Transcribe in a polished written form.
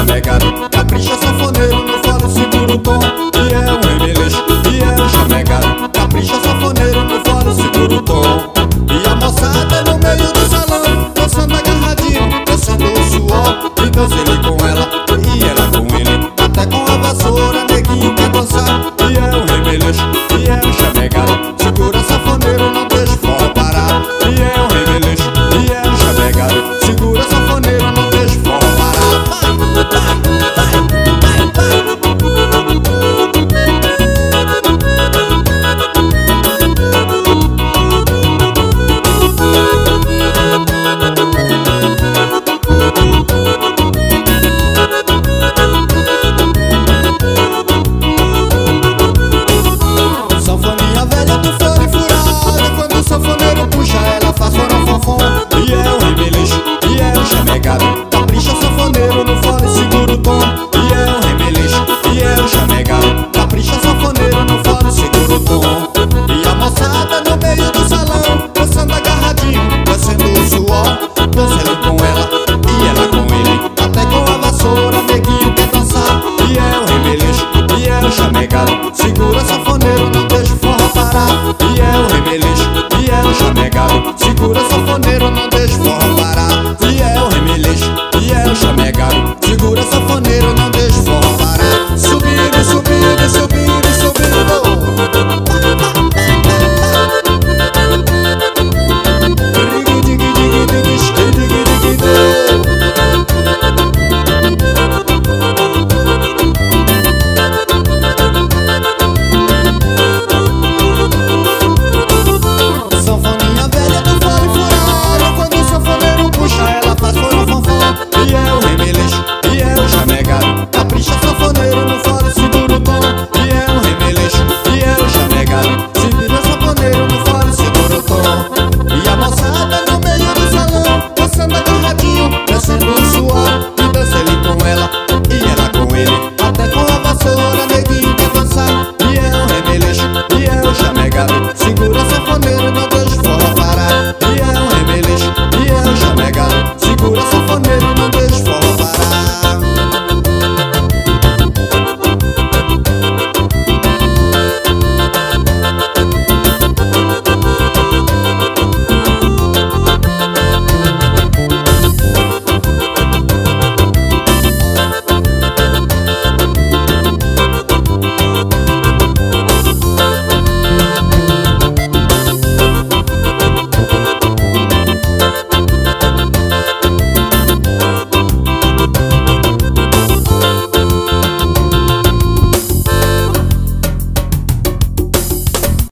chamegado, capricha sanfoneiro no fole segura o tom. E é um remeleixo, e é um chamegado, capricha sanfoneiro no fole segura o tom. E a moçada no meio do salão, dançando agarradinho, dançando o suor. E dança ele com ela, e ela com ele.